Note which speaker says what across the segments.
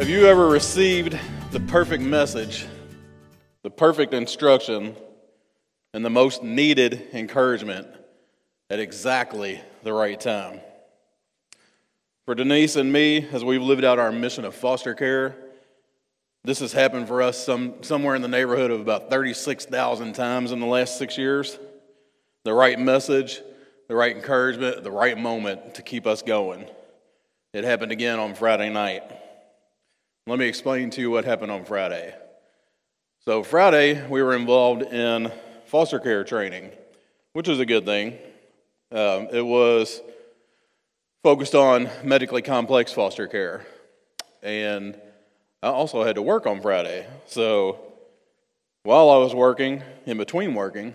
Speaker 1: Have you ever received the perfect message, the perfect instruction, and the most needed encouragement at exactly the right time? For Denise and me, as we've lived out our mission of foster care, this has happened for us somewhere in the neighborhood of about 36,000 times in the last 6 years. The right message, the right encouragement, the right moment to keep us going. It happened again on Friday night. Let me explain to you what happened on Friday. So Friday, we were involved in foster care training, which is a good thing. It was focused on medically complex foster care. And I also had to work on Friday. So while I was working, in between working,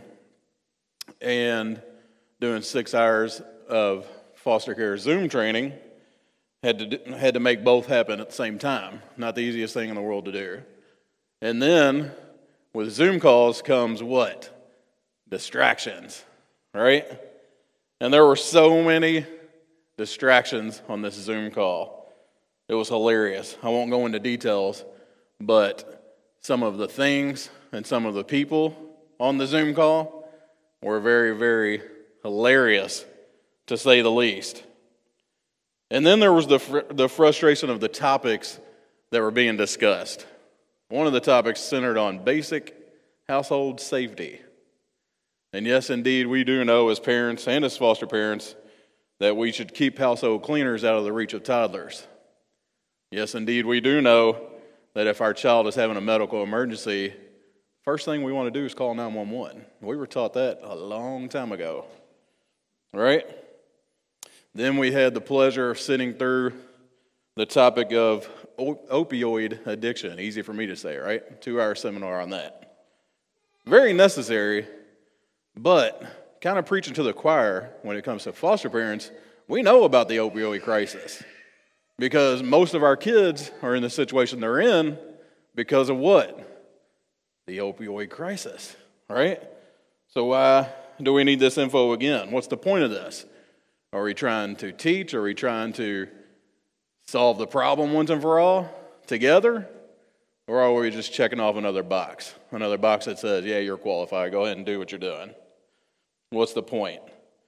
Speaker 1: and doing 6 hours of foster care Zoom training, had to make both happen at the same time. Not the easiest thing in the world to do. And then with Zoom calls comes what? Distractions, right? And there were so many distractions on this Zoom call. It was hilarious. I won't go into details, but some of the things and some of the people on the Zoom call were very, very hilarious, to say the least. And then there was the frustration of the topics that were being discussed. One of the topics centered on basic household safety. And yes, indeed, we do know as parents and as foster parents that we should keep household cleaners out of the reach of toddlers. Yes, indeed, we do know that if our child is having a medical emergency, first thing we want to do is call 911. We were taught that a long time ago, right? Then we had the pleasure of sitting through the topic of opioid addiction. Easy for me to say, right? 2-hour seminar on that. Very necessary, but kind of preaching to the choir when it comes to foster parents. We know about the opioid crisis because most of our kids are in the situation they're in because of what? The opioid crisis, right? So why do we need this info again? What's the point of this? Are we trying to teach? Are we trying to solve the problem once and for all together? Or are we just checking off another box that says, yeah, you're qualified, go ahead and do what you're doing? What's the point?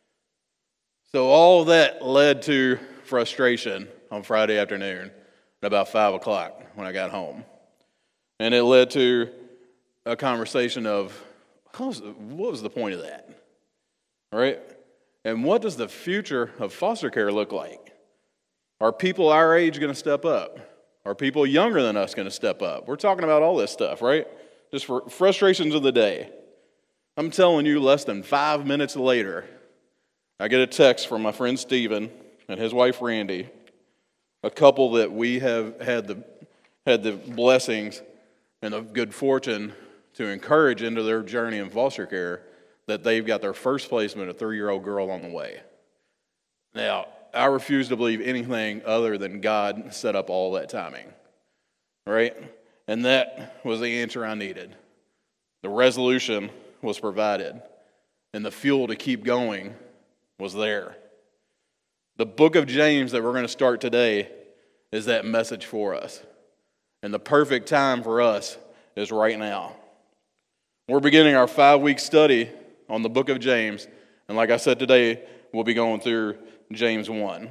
Speaker 1: So all of that led to frustration on Friday afternoon at about 5 o'clock when I got home. And it led to a conversation of, what was the point of that? All right? And what does the future of foster care look like? Are people our age going to step up? Are people younger than us going to step up? We're talking about all this stuff, right? Just for frustrations of the day. I'm telling you, less than 5 minutes later, I get a text from my friend Stephen and his wife Randy, a couple that we have had the blessings and the good fortune to encourage into their journey in foster care, that they've got their first placement, a 3-year-old girl on the way. Now, I refuse to believe anything other than God set up all that timing, right? And that was the answer I needed. The resolution was provided, and the fuel to keep going was there. The book of James that we're going to start today is that message for us. And the perfect time for us is right now. We're beginning our 5-week study on the book of James, and like I said today, we'll be going through James 1.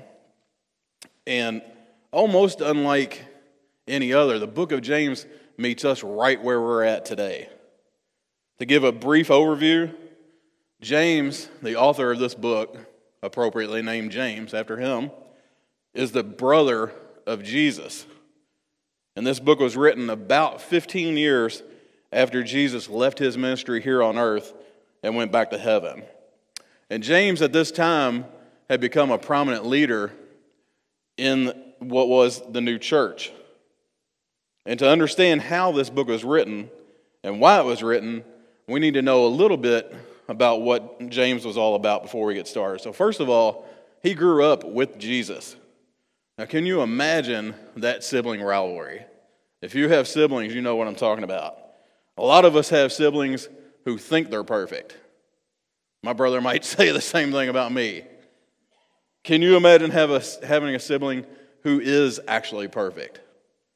Speaker 1: And almost unlike any other, the book of James meets us right where we're at today. To give a brief overview, James, the author of this book, appropriately named James after him, is the brother of Jesus. And this book was written about 15 years after Jesus left his ministry here on earth and went back to heaven. And James at this time had become a prominent leader in what was the new church. And to understand how this book was written and why it was written, we need to know a little bit about what James was all about before we get started. So first of all, he grew up with Jesus. Now can you imagine that sibling rivalry? If you have siblings, you know what I'm talking about. A lot of us have siblings who think they're perfect. My brother might say the same thing about me. Can you imagine having a sibling who is actually perfect?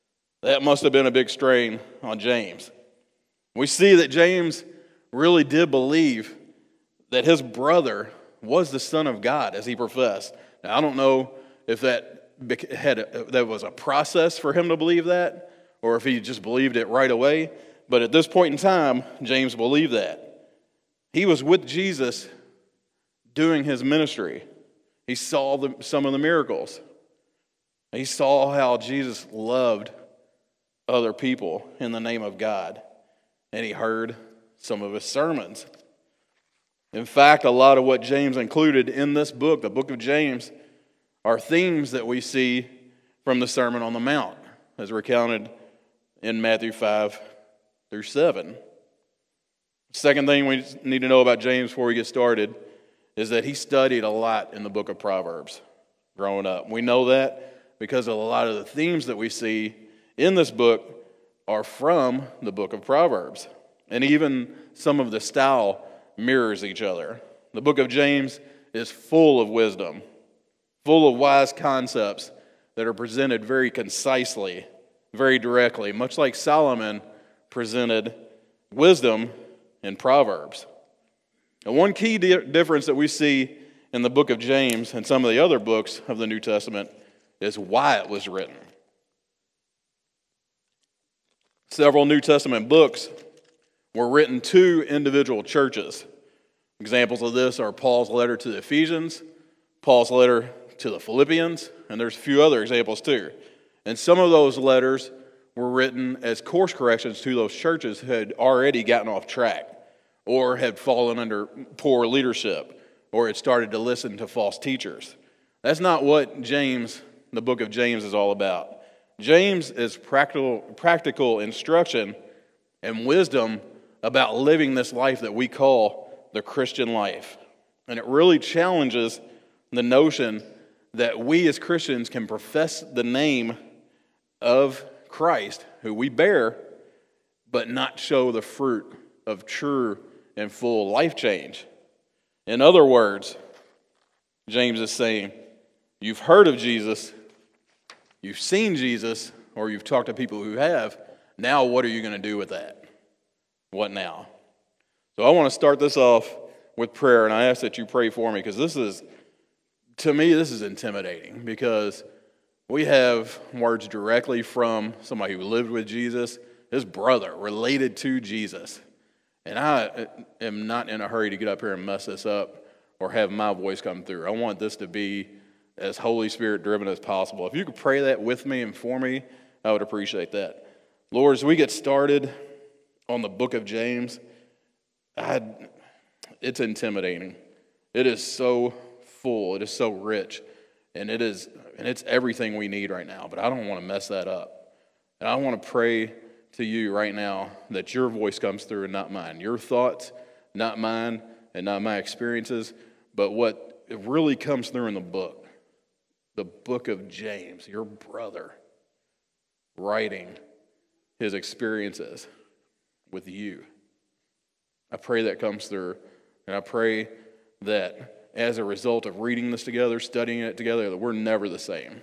Speaker 1: That must have been a big strain on James. We see that James really did believe that his brother was the Son of God, as he professed. Now, I don't know if that was a process for him to believe that, or if he just believed it right away. But at this point in time, James believed that. He was with Jesus doing his ministry. He saw some of the miracles. He saw how Jesus loved other people in the name of God. And he heard some of his sermons. In fact, a lot of what James included in this book, the book of James, are themes that we see from the Sermon on the Mount, as recounted in Matthew 5 through 7. Second thing we need to know about James before we get started is that he studied a lot in the book of Proverbs growing up. We know that because a lot of the themes that we see in this book are from the book of Proverbs. And even some of the style mirrors each other. The book of James is full of wisdom, full of wise concepts that are presented very concisely, very directly, much like Solomon presented wisdom in Proverbs. And one key difference that we see in the book of James and some of the other books of the New Testament is why it was written. Several New Testament books were written to individual churches. Examples of this are Paul's letter to the Ephesians, Paul's letter to the Philippians, and there's a few other examples too. And some of those letters were written as course corrections to those churches who had already gotten off track or had fallen under poor leadership or had started to listen to false teachers. That's not what the book of James is all about. James is practical instruction and wisdom about living this life that we call the Christian life. And it really challenges the notion that we as Christians can profess the name of Christ, who we bear, but not show the fruit of true and full life change. In other words, James is saying, you've heard of Jesus, you've seen Jesus, or you've talked to people who have. Now what are you going to do with that? What now? So I want to start this off with prayer, and I ask that you pray for me, because to me, this is intimidating, because we have words directly from somebody who lived with Jesus, his brother, related to Jesus. And I am not in a hurry to get up here and mess this up or have my voice come through. I want this to be as Holy Spirit driven as possible. If you could pray that with me and for me, I would appreciate that. Lord, as we get started on the book of James, it's intimidating. It is so full. It is so rich. And it's everything we need right now. But I don't want to mess that up. And I want to pray to you right now that your voice comes through and not mine. Your thoughts, not mine, and not my experiences, but what it really comes through in the book of James, your brother, writing his experiences with you. I pray that comes through, and I pray that as a result of reading this together, studying it together, that we're never the same.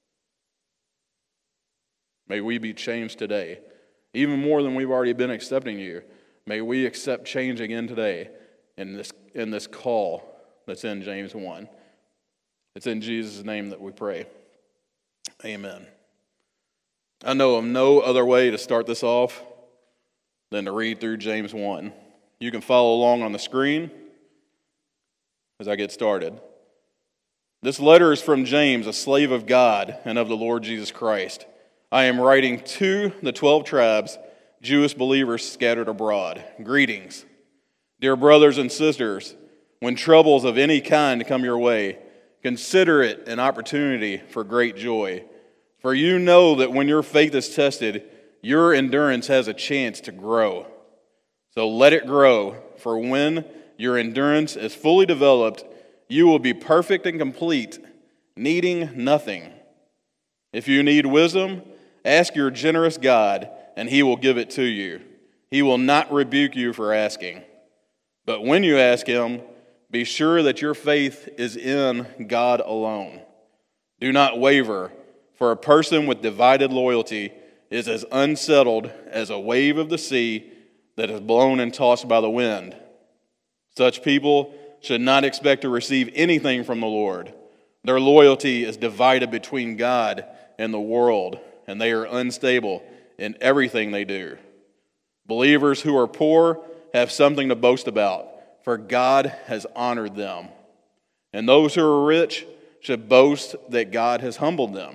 Speaker 1: May we be changed today, even more than we've already been accepting you. May we accept change again today in this call that's in James 1. It's in Jesus' name that we pray. Amen. I know of no other way to start this off than to read through James 1. You can follow along on the screen as I get started. This letter is from James, a slave of God and of the Lord Jesus Christ. I am writing to the 12 tribes, Jewish believers scattered abroad. Greetings. Dear brothers and sisters, when troubles of any kind come your way, consider it an opportunity for great joy. For you know that when your faith is tested, your endurance has a chance to grow. So let it grow, for when your endurance is fully developed, you will be perfect and complete, needing nothing. If you need wisdom, ask your generous God, and he will give it to you. He will not rebuke you for asking. But when you ask him, be sure that your faith is in God alone. Do not waver, for a person with divided loyalty is as unsettled as a wave of the sea that is blown and tossed by the wind. Such people should not expect to receive anything from the Lord. Their loyalty is divided between God and the world, and they are unstable in everything they do. Believers who are poor have something to boast about, for God has honored them. And those who are rich should boast that God has humbled them.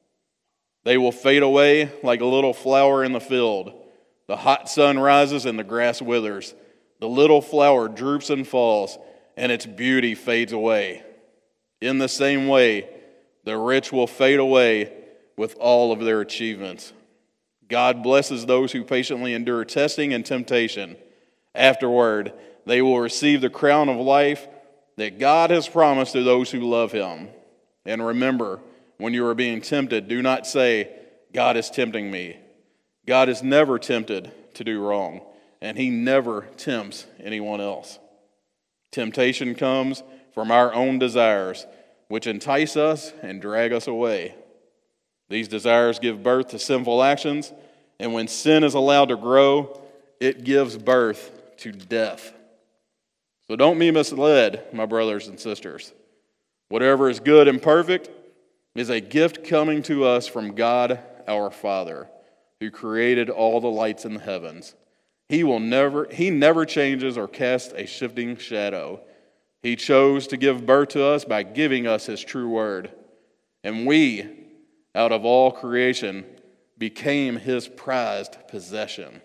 Speaker 1: They will fade away like a little flower in the field. The hot sun rises and the grass withers. The little flower droops and falls, and its beauty fades away. In the same way, the rich will fade away with all of their achievements. God blesses those who patiently endure testing and temptation. Afterward, they will receive the crown of life that God has promised to those who love him. And remember, when you are being tempted, do not say, God is tempting me. God is never tempted to do wrong, and he never tempts anyone else. Temptation comes from our own desires, which entice us and drag us away. These desires give birth to sinful actions, and when sin is allowed to grow, it gives birth to death. So don't be misled, my brothers and sisters. Whatever is good and perfect is a gift coming to us from God our Father, who created all the lights in the heavens. He never changes or casts a shifting shadow. He chose to give birth to us by giving us his true word. And we, out of all creation, became his prized possession.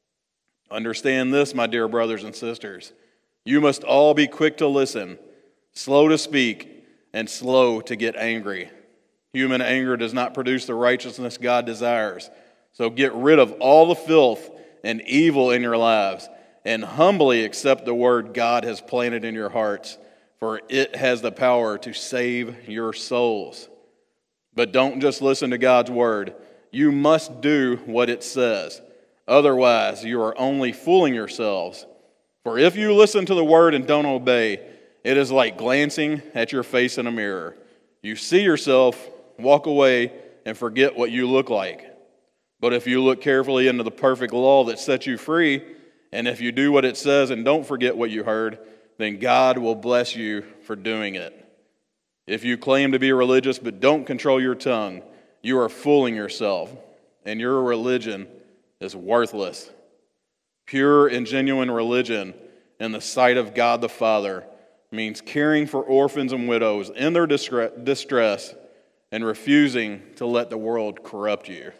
Speaker 1: Understand this, my dear brothers and sisters. You must all be quick to listen, slow to speak, and slow to get angry. Human anger does not produce the righteousness God desires. So get rid of all the filth and evil in your lives, and humbly accept the word God has planted in your hearts, for it has the power to save your souls. But don't just listen to God's word. You must do what it says. Otherwise, you are only fooling yourselves. For if you listen to the word and don't obey, it is like glancing at your face in a mirror. You see yourself, walk away, and forget what you look like. But if you look carefully into the perfect law that sets you free, and if you do what it says and don't forget what you heard, then God will bless you for doing it. If you claim to be religious but don't control your tongue, you are fooling yourself, and your religion is worthless. Pure and genuine religion in the sight of God the Father means caring for orphans and widows in their distress and refusing to let the world corrupt you.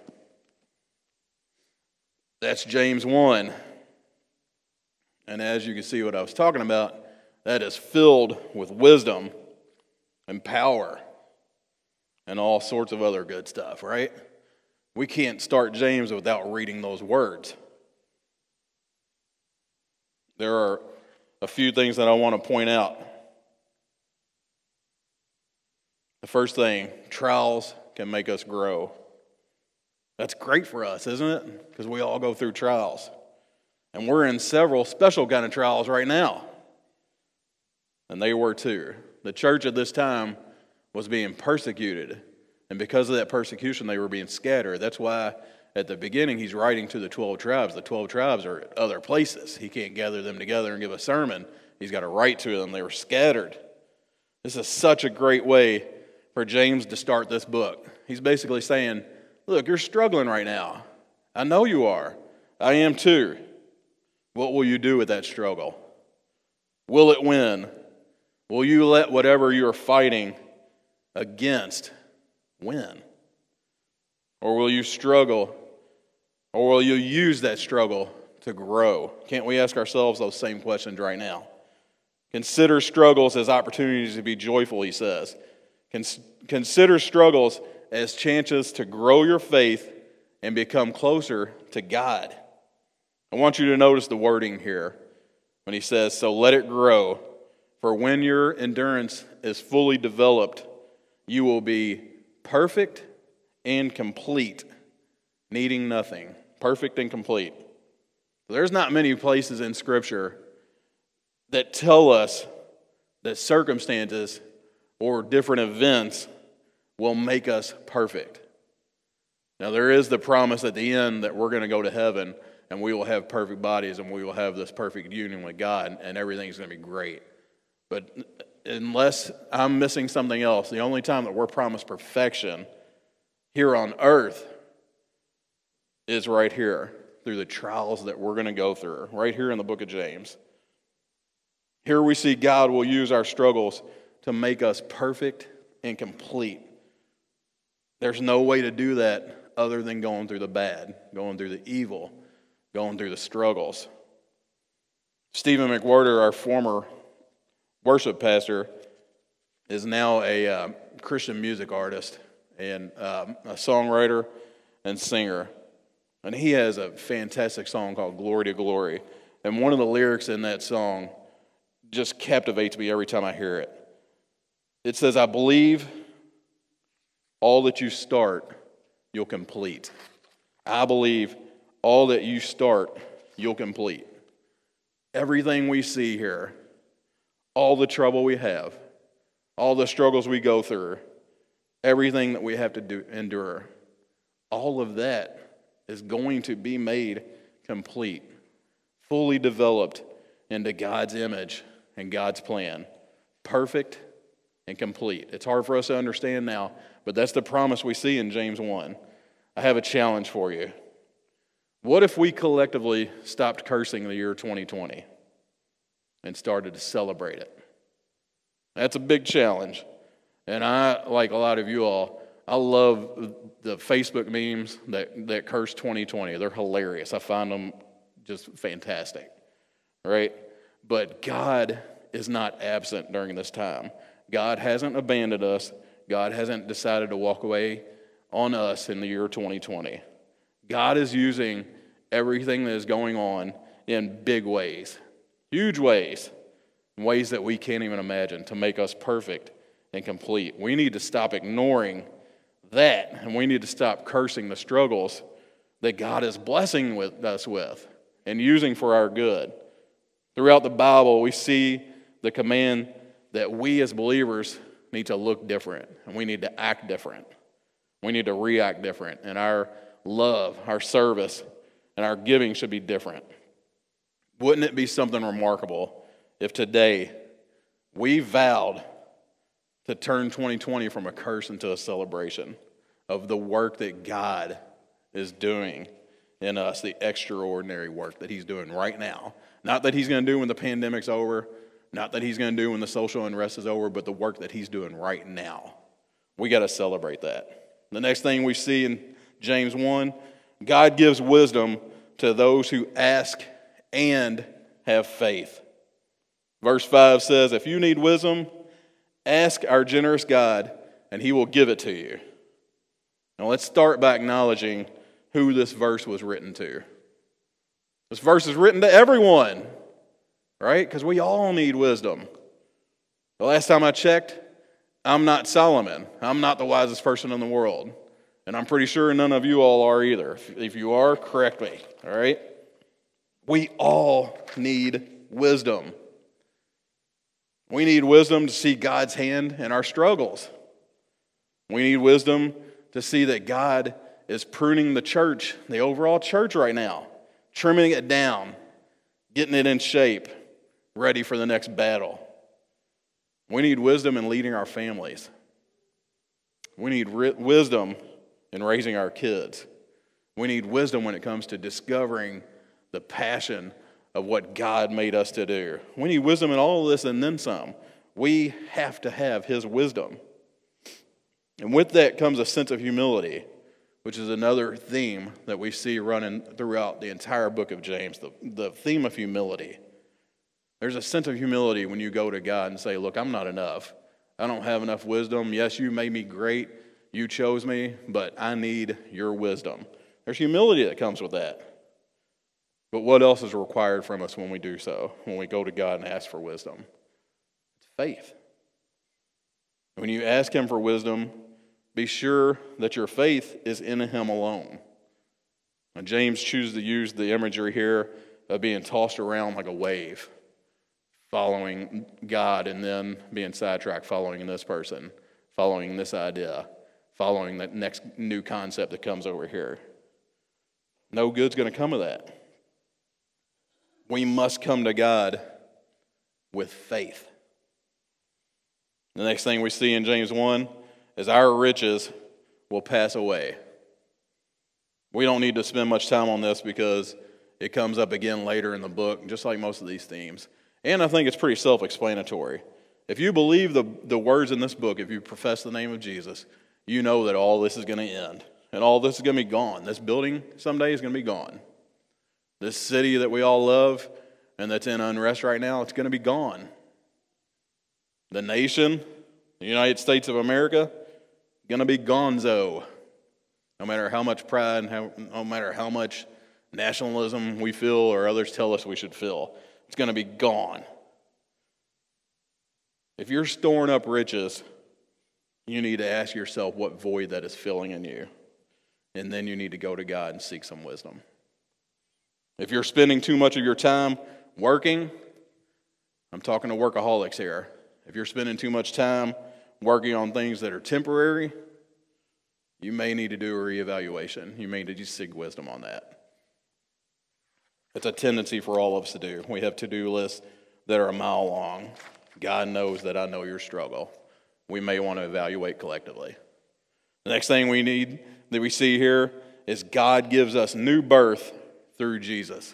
Speaker 1: That's James 1. And as you can see what I was talking about, that is filled with wisdom and power and all sorts of other good stuff, right? We can't start James without reading those words. There are a few things that I want to point out. The first thing, trials can make us grow. That's great for us, isn't it? Because we all go through trials. And we're in several special kind of trials right now. And they were too. The church at this time was being persecuted. And because of that persecution, they were being scattered. That's why at the beginning he's writing to the 12 tribes. The 12 tribes are at other places. He can't gather them together and give a sermon. He's got to write to them. They were scattered. This is such a great way for James to start this book. He's basically saying, look, you're struggling right now. I know you are. I am too. What will you do with that struggle? Will it win? Will you let whatever you're fighting against win? Or will you struggle? Or will you use that struggle to grow? Can't we ask ourselves those same questions right now? Consider struggles as opportunities to be joyful, he says. Consider struggles as chances to grow your faith and become closer to God. I want you to notice the wording here when he says, so let it grow, for when your endurance is fully developed, you will be perfect and complete, needing nothing. Perfect and complete. There's not many places in Scripture that tell us that circumstances or different events will make us perfect. Now, there is the promise at the end that we're going to go to heaven and we will have perfect bodies and we will have this perfect union with God and everything's going to be great. But unless I'm missing something else, the only time that we're promised perfection here on earth is right here through the trials that we're going to go through, right here in the book of James. Here we see God will use our struggles to make us perfect and complete. There's no way to do that other than going through the bad, going through the evil, going through the struggles. Stephen McWhorter, our former worship pastor, is now a Christian music artist and a songwriter and singer. And he has a fantastic song called Glory to Glory. And one of the lyrics in that song just captivates me every time I hear it. It says, I believe all that you start, you'll complete. I believe all that you start, you'll complete. Everything we see here, all the trouble we have, all the struggles we go through, everything that we have to endure, all of that is going to be made complete, fully developed into God's image and God's plan. Perfect and complete. It's hard for us to understand now, but that's the promise we see in James 1. I have a challenge for you. What if we collectively stopped cursing the year 2020 and started to celebrate it? That's a big challenge. And I, like a lot of you all, I love the Facebook memes that curse 2020. They're hilarious. I find them just fantastic, right? But God is not absent during this time. God hasn't abandoned us. God hasn't decided to walk away on us in the year 2020. God is using everything that is going on in big ways, huge ways, in ways that we can't even imagine to make us perfect and complete. We need to stop ignoring that, and we need to stop cursing the struggles that God is blessing us with and using for our good. Throughout the Bible, we see the command that we as believers need to look different, and we need to act different. We need to react different, and our love, our service, and our giving should be different. Wouldn't it be something remarkable if today we vowed to turn 2020 from a curse into a celebration of the work that God is doing in us, the extraordinary work that He's doing right now. Not that He's going to do when the pandemic's over, not that He's going to do when the social unrest is over, but the work that He's doing right now. We got to celebrate that. The next thing we see in James 1, God gives wisdom to those who ask and have faith. Verse 5 says, if you need wisdom, ask our generous God, and He will give it to you. Now let's start by acknowledging who this verse was written to. This verse is written to everyone, right? Because we all need wisdom. The last time I checked, I'm not Solomon. I'm not the wisest person in the world. And I'm pretty sure none of you all are either. If you are, correct me, all right? We all need wisdom. We need wisdom to see God's hand in our struggles. We need wisdom to see that God is pruning the church, the overall church right now, trimming it down, getting it in shape, ready for the next battle. We need wisdom in leading our families. We need wisdom in raising our kids. We need wisdom when it comes to discovering the passion of what God made us to do. We need wisdom in all of this and then some. We have to have His wisdom. And with that comes a sense of humility, which is another theme that we see running throughout the entire book of James, the theme of humility. There's a sense of humility when you go to God and say, look, I'm not enough. I don't have enough wisdom. Yes, you made me great. You chose me, but I need your wisdom. There's humility that comes with that. But what else is required from us when we do so, when we go to God and ask for wisdom? It's faith. When you ask Him for wisdom, be sure that your faith is in Him alone. Now, James chooses to use the imagery here of being tossed around like a wave, following God and then being sidetracked, following this person, following this idea, following that next new concept that comes over here. No good's going to come of that. We must come to God with faith. The next thing we see in James 1 is our riches will pass away. We don't need to spend much time on this because it comes up again later in the book, just like most of these themes. And I think it's pretty self-explanatory. If you believe the words in this book, if you profess the name of Jesus, you know that all this is going to end. And all this is going to be gone. This building someday is going to be gone. This city that we all love and that's in unrest right now, it's going to be gone. The nation, the United States of America, going to be gonzo. No matter how much pride, no matter how much nationalism we feel or others tell us we should feel, it's going to be gone. If you're storing up riches, you need to ask yourself what void that is filling in you. And then you need to go to God and seek some wisdom. If you're spending too much of your time working, I'm talking to workaholics here. If you're spending too much time working on things that are temporary, you may need to do a reevaluation. You may need to seek wisdom on that. It's a tendency for all of us to do. We have to-do lists that are a mile long. God knows that I know your struggle. We may want to evaluate collectively. The next thing we need that we see here is God gives us new birth through Jesus.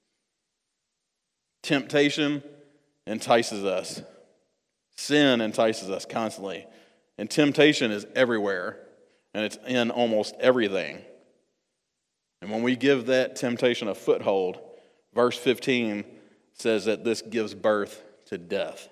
Speaker 1: Temptation entices us. Sin entices us constantly. And temptation is everywhere. And it's in almost everything. And when we give that temptation a foothold, verse 15 says that this gives birth to death.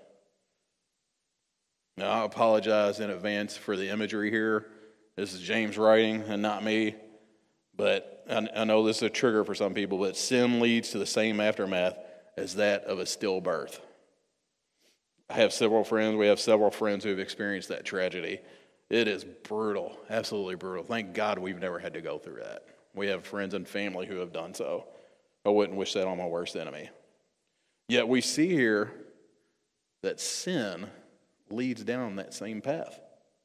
Speaker 1: Now, I apologize in advance for the imagery here. This is James writing and not me. But I know this is a trigger for some people, but sin leads to the same aftermath as that of a stillbirth. We have several friends who have experienced that tragedy. It is brutal, absolutely brutal. Thank God we've never had to go through that. We have friends and family who have done so. I wouldn't wish that on my worst enemy. Yet we see here that sin leads down that same path.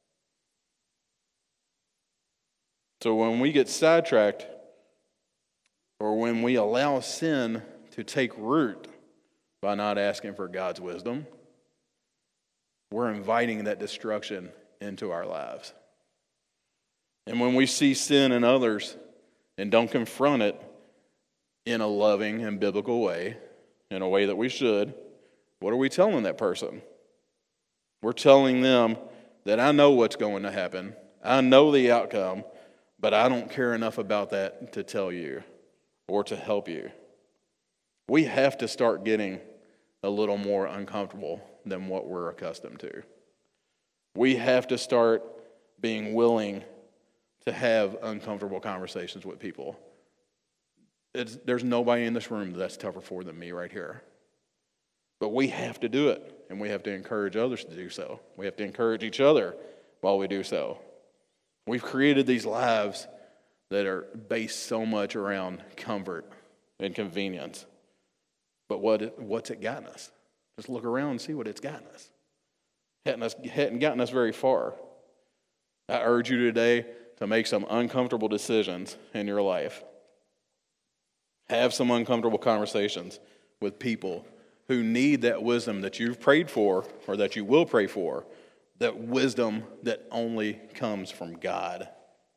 Speaker 1: So when we get sidetracked, or when we allow sin to take root by not asking for God's wisdom, we're inviting that destruction into our lives. And when we see sin in others and don't confront it in a loving and biblical way, in a way that we should, what are we telling that person? We're telling them that I know what's going to happen. I know the outcome, but I don't care enough about that to tell you or to help you. We have to start getting a little more uncomfortable than what we're accustomed to. We have to start being willing to have uncomfortable conversations with people. There's nobody in this room that's tougher for than me right here. But we have to do it, and we have to encourage others to do so. We have to encourage each other while we do so. We've created these lives that are based so much around comfort and convenience. But what's it gotten us? Just look around and see what it's gotten us. Hadn't gotten us very far. I urge you today to make some uncomfortable decisions in your life. Have some uncomfortable conversations with people who need that wisdom that you've prayed for or that you will pray for, that wisdom that only comes from God.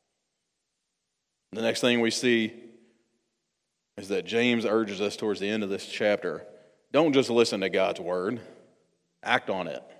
Speaker 1: The next thing we see is that James urges us towards the end of this chapter, don't just listen to God's word, act on it.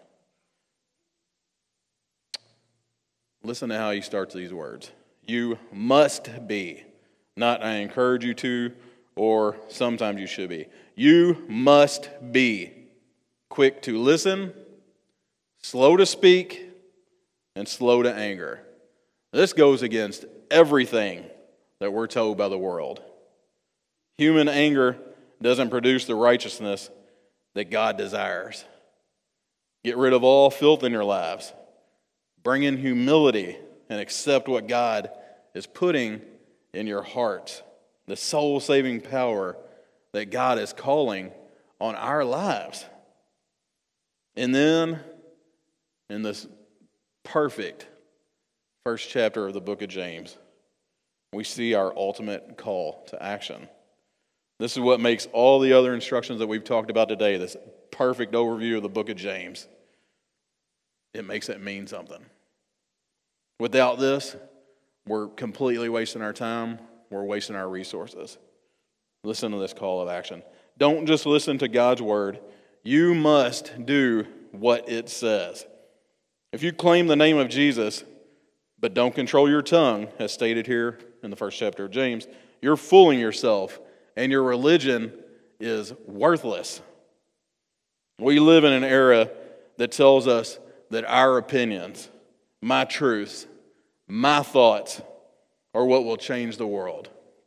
Speaker 1: Listen to how he starts these words. You must be, not I encourage you to, or sometimes you should be. You must be quick to listen, slow to speak, and slow to anger. This goes against everything that we're told by the world. Human anger doesn't produce the righteousness that God desires. Get rid of all filth in your lives. Bring in humility and accept what God is putting in your heart. The soul-saving power that God is calling on our lives. And then, in this perfect first chapter of the book of James, we see our ultimate call to action. This is what makes all the other instructions that we've talked about today, this perfect overview of the book of James, it makes it mean something. Without this, we're completely wasting our time. We're wasting our resources. Listen to this call of action. Don't just listen to God's word. You must do what it says. If you claim the name of Jesus, but don't control your tongue, as stated here in the first chapter of James, you're fooling yourself, and your religion is worthless. We live in an era that tells us that our opinions, my truths, my thoughts are what will change the world.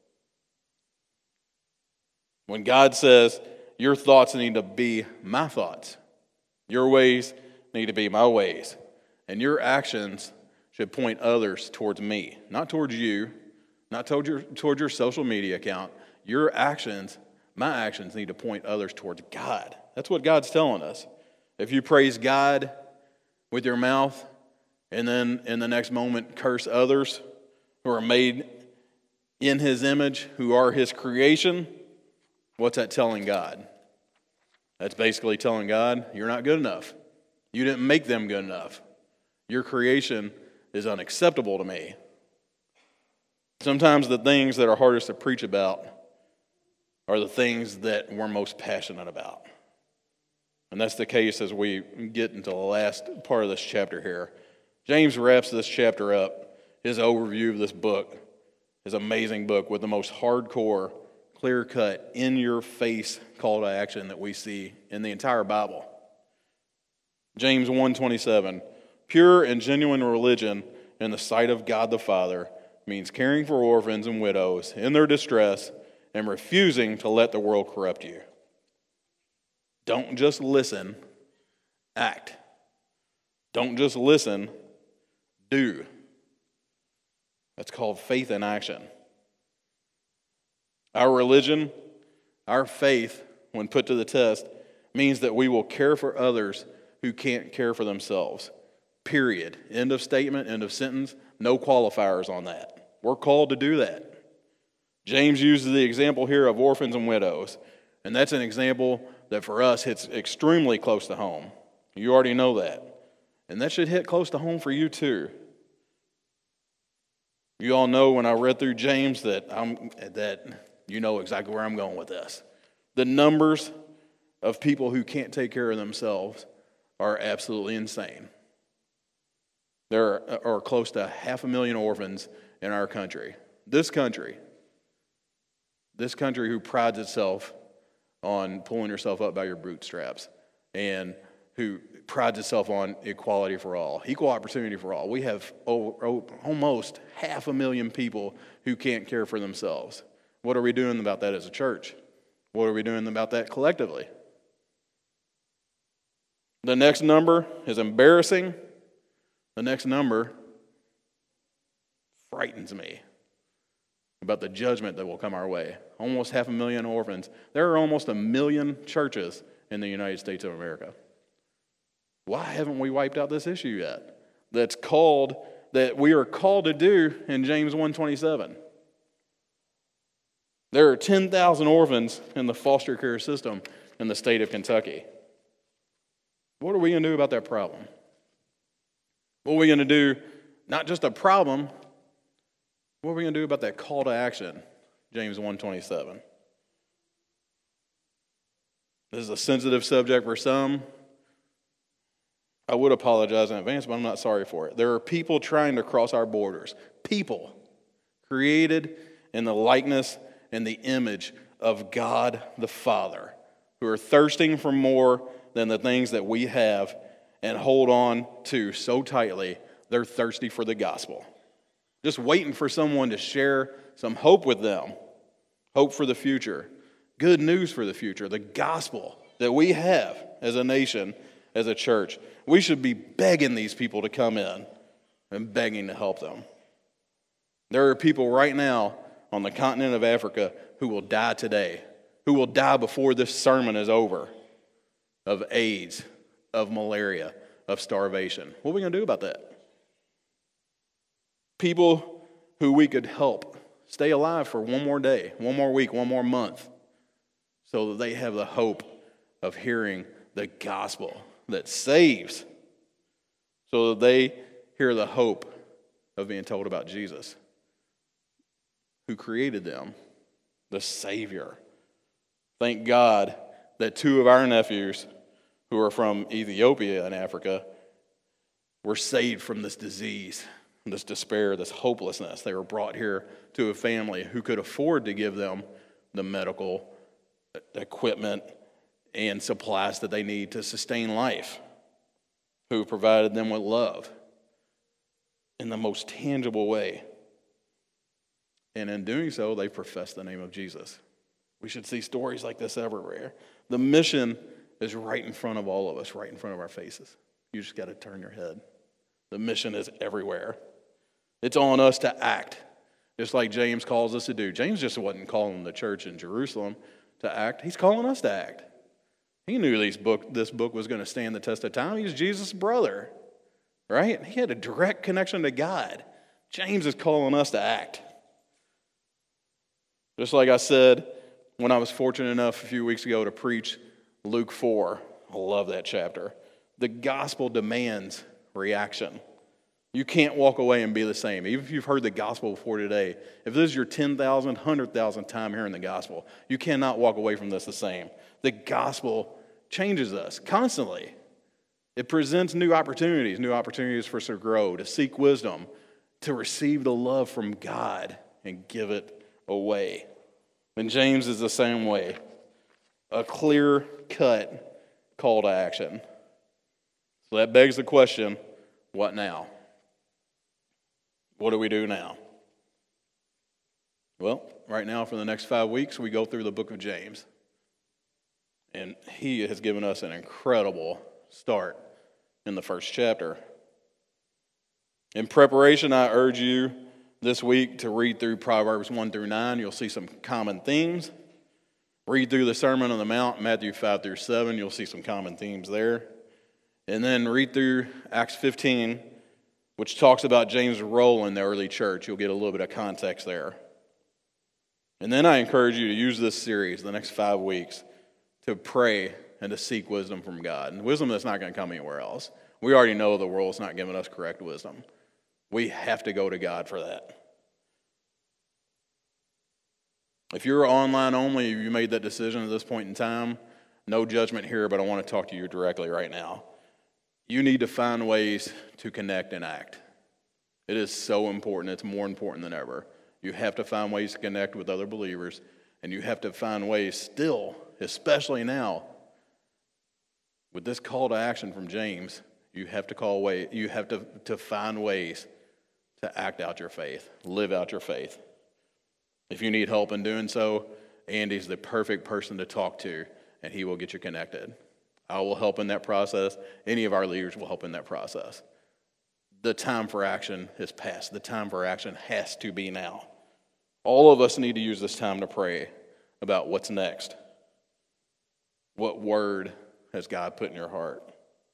Speaker 1: When God says, your thoughts need to be my thoughts, your ways need to be my ways, and your actions should point others towards me, not towards you, not towards your social media account. Your actions, my actions, need to point others towards God. That's what God's telling us. If you praise God with your mouth and then in the next moment curse others who are made in His image, who are His creation, what's that telling God? That's basically telling God, you're not good enough. You didn't make them good enough. Your creation is unacceptable to me. Sometimes the things that are hardest to preach about are the things that we're most passionate about. And that's the case as we get into the last part of this chapter here. James wraps this chapter up, his overview of this book, his amazing book, with the most hardcore, clear-cut, in-your-face call to action that we see in the entire Bible. James 1:27, pure and genuine religion in the sight of God the Father means caring for orphans and widows in their distress and refusing to let the world corrupt you. Don't just listen, act. Don't just listen, do. That's called faith in action. Our religion, our faith, when put to the test, means that we will care for others who can't care for themselves. Period. End of statement, end of sentence. No qualifiers on that. We're called to do that. James uses the example here of orphans and widows, and that's an example that for us hits extremely close to home. You already know that. And that should hit close to home for you too. You all know when I read through James that you know exactly where I'm going with this. The numbers of people who can't take care of themselves are absolutely insane. There are close to 500,000 orphans in our country. This country who prides itself on pulling yourself up by your bootstraps and who prides itself on equality for all, equal opportunity for all. We have almost 500,000 people who can't care for themselves. What are we doing about that as a church? What are we doing about that collectively? The next number is embarrassing. The next number frightens me about the judgment that will come our way. Almost 500,000 orphans. There are almost 1 million churches in the United States of America. Why haven't we wiped out this issue yet? That we are called to do in James 1:27. There are 10,000 orphans in the foster care system in the state of Kentucky. What are we going to do about that problem? What are we going to do, not just a problem, what are we going to do about that call to action, James 1:27? This is a sensitive subject for some. I would apologize in advance, but I'm not sorry for it. There are people trying to cross our borders. People created in the likeness and the image of God the Father, who are thirsting for more than the things that we have and hold on to so tightly. They're thirsty for the gospel. Just waiting for someone to share some hope with them. Hope for the future. Good news for the future. The gospel that we have as a nation, as a church. We should be begging these people to come in and begging to help them. There are people right now on the continent of Africa who will die today, who will die before this sermon is over, of AIDS, of malaria, of starvation. What are we going to do about that? People who we could help stay alive for one more day, one more week, one more month, so that they have the hope of hearing the gospel that saves, so that they hear the hope of being told about Jesus, who created them, the Savior. Thank God that 2 of our nephews, who are from Ethiopia in Africa, were saved from this disease, this despair, this hopelessness. They were brought here to a family who could afford to give them the medical equipment and supplies that they need to sustain life, who provided them with love in the most tangible way. And in doing so, they professed the name of Jesus. We should see stories like this everywhere. The mission is right in front of all of us, right in front of our faces. You just got to turn your head. The mission is everywhere. It's on us to act, just like James calls us to do. James just wasn't calling the church in Jerusalem to act. He's calling us to act. He knew this book was going to stand the test of time. He was Jesus' brother, right? He had a direct connection to God. James is calling us to act. Just like I said when I was fortunate enough a few weeks ago to preach Luke 4. I love that chapter. The gospel demands reaction. You can't walk away and be the same. Even if you've heard the gospel before today, if this is your 10,000, 100,000th time hearing the gospel, you cannot walk away from this the same. The gospel changes us constantly. It presents new opportunities for us to grow, to seek wisdom, to receive the love from God and give it away. And James is the same way. A clear-cut call to action. So that begs the question, what now? What do we do now? Well, right now for the next 5 weeks, we go through the book of James. And he has given us an incredible start in the first chapter. In preparation, I urge you this week to read through Proverbs 1 through 9. You'll see some common themes. Read through the Sermon on the Mount, Matthew 5 through 7. You'll see some common themes there. And then read through Acts 15, which talks about James' role in the early church. You'll get a little bit of context there. And then I encourage you to use this series, the next 5 weeks, to pray and to seek wisdom from God. And wisdom that's not going to come anywhere else. We already know the world's not giving us correct wisdom. We have to go to God for that. If you're online only, you made that decision at this point in time, no judgment here, but I want to talk to you directly right now. You need to find ways to connect and act. It is so important. It's more important than ever. You have to find ways to connect with other believers, and you have to find ways still, especially now, with this call to action from James, you have to find ways to act out your faith, live out your faith. If you need help in doing so, Andy's the perfect person to talk to, and he will get you connected. I will help in that process. Any of our leaders will help in that process. The time for action is past. The time for action has to be now. All of us need to use this time to pray about what's next. What word has God put in your heart?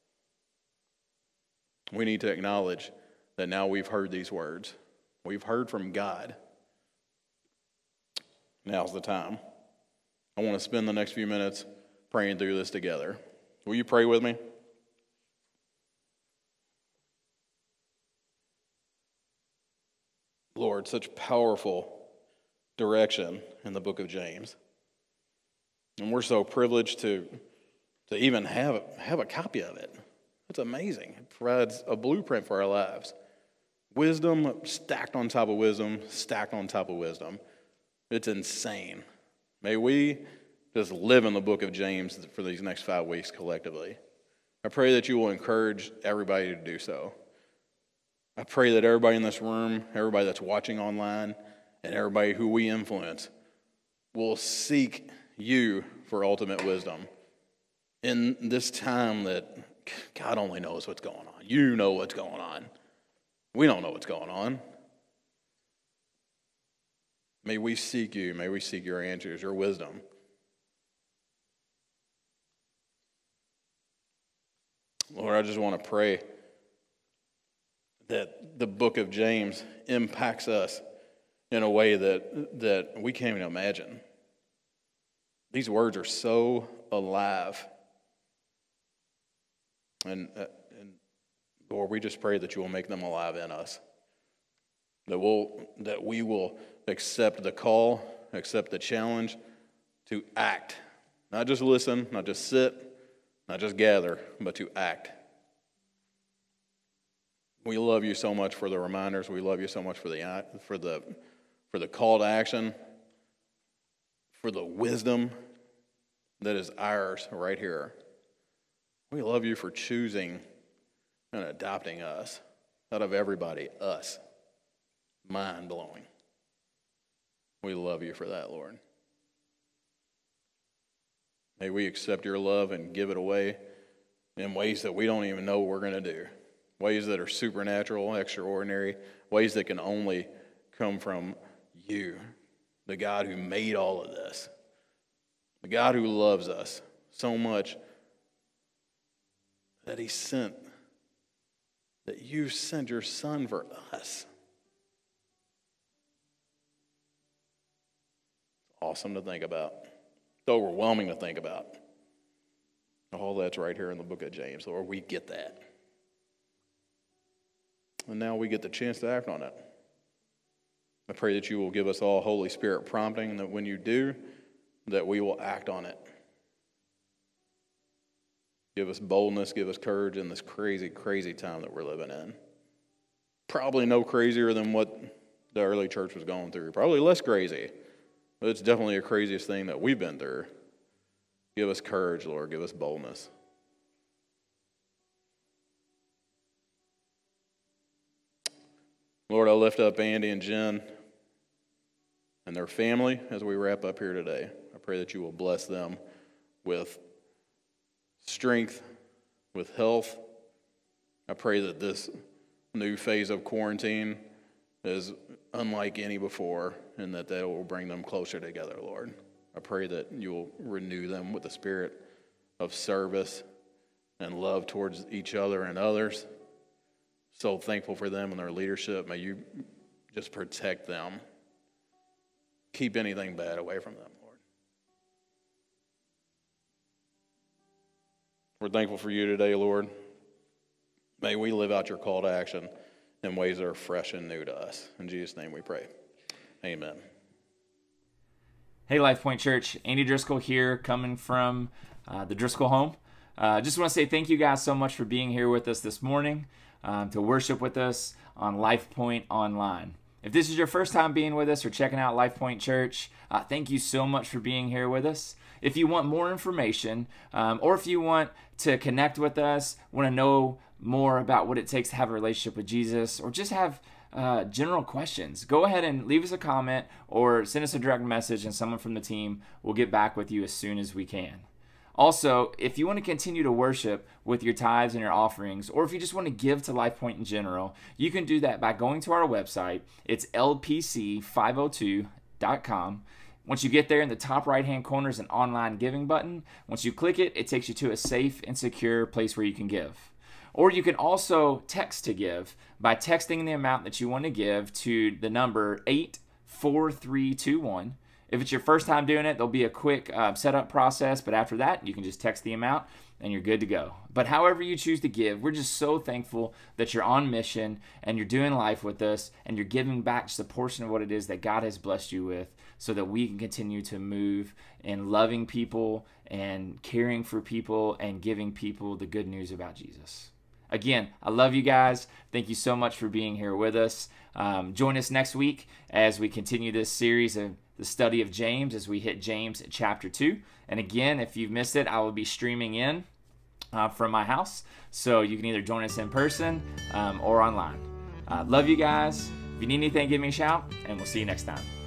Speaker 1: We need to acknowledge that now we've heard these words. We've heard from God. Now's the time. I want to spend the next few minutes praying through this together. Will you pray with me? Lord, such powerful direction in the book of James. And we're so privileged to even have a copy of it. It's amazing. It provides a blueprint for our lives. Wisdom stacked on top of wisdom, stacked on top of wisdom. It's insane. May we just live in the book of James for these next 5 weeks collectively. I pray that you will encourage everybody to do so. I pray that everybody in this room, everybody that's watching online, and everybody who we influence will seek you for ultimate wisdom. In this time that God only knows what's going on. You know what's going on. We don't know what's going on. May we seek you. May we seek your answers, your wisdom. Lord, I just want to pray that the book of James impacts us in a way that we can't even imagine. These words are so alive. And Lord, we just pray that you will make them alive in us. That we will accept the call, accept the challenge to act. Not just listen, not just sit, not just gather, but to act. We love you so much for the reminders. We love you so much for the call to action, for the wisdom that is ours right here. We love you for choosing and adopting us out of everybody, us. Mind-blowing. We love you for that, Lord. May we accept your love and give it away in ways that we don't even know what we're going to do. Ways that are supernatural, extraordinary, ways that can only come from you, the God who made all of this, the God who loves us so much that you sent your Son for us. It's awesome to think about. It's overwhelming to think about. All that's right here in the book of James, Lord. We get that. And now we get the chance to act on it. I pray that you will give us all Holy Spirit prompting, and that when you do, that we will act on it. Give us boldness, give us courage in this crazy, crazy time that we're living in. Probably no crazier than what the early church was going through. Probably less crazy, but it's definitely the craziest thing that we've been through. Give us courage, Lord. Give us boldness. Lord, I lift up Andy and Jen and their family as we wrap up here today. I pray that you will bless them with strength, with health. I pray that this new phase of quarantine is unlike any before, and that will bring them closer together, Lord. I pray that you will renew them with the spirit of service and love towards each other and others. So thankful for them and their leadership. May you just protect them. Keep anything bad away from them, Lord. We're thankful for you today, Lord. May we live out your call to action in ways that are fresh and new to us. In Jesus' name we pray. Amen.
Speaker 2: Hey, LifePoint Church. Andy Driscoll here, coming from the Driscoll home. Just want to say thank you guys so much for being here with us this morning to worship with us on LifePoint Online. If this is your first time being with us or checking out LifePoint Church, thank you so much for being here with us. If you want more information, or if you want to connect with us, want to know more about what it takes to have a relationship with Jesus, or just have general questions, go ahead and leave us a comment or send us a direct message, and someone from the team will get back with you as soon as we can. Also, if you want to continue to worship with your tithes and your offerings, or if you just want to give to LifePoint in general, you can do that by going to our website. It's lpc502.com. Once you get there, in the top right-hand corner is an online giving button. Once you click it, it takes you to a safe and secure place where you can give. Or you can also text to give by texting the amount that you want to give to the number 84321. If it's your first time doing it, there'll be a quick setup process, but after that, you can just text the amount and you're good to go. But however you choose to give, we're just so thankful that you're on mission and you're doing life with us and you're giving back just a portion of what it is that God has blessed you with, so that we can continue to move in loving people and caring for people and giving people the good news about Jesus. Again, I love you guys. Thank you so much for being here with us. Join us next week as we continue this series of the study of James, as we hit James chapter 2. And again, if you've missed it, I will be streaming in from my house. So you can either join us in person or online. Love you guys. If you need anything, give me a shout, and we'll see you next time.